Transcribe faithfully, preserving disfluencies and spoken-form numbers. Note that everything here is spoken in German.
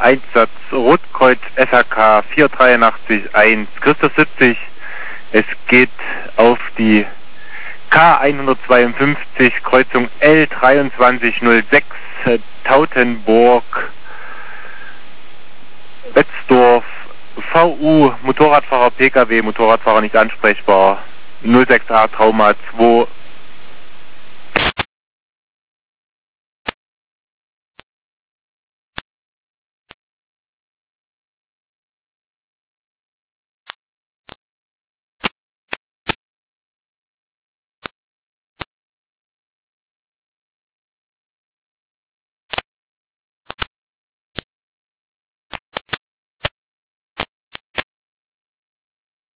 Einsatz Rotkreuz S H K vier drei acht eins Christus siebzig. Es geht auf die K hundertzweiundfünfzig, Kreuzung L dreiundzwanzig null sechs, Tautenburg, Betzdorf, V U, Motorradfahrer, P K W, Motorradfahrer nicht ansprechbar, null sechs A Trauma zwei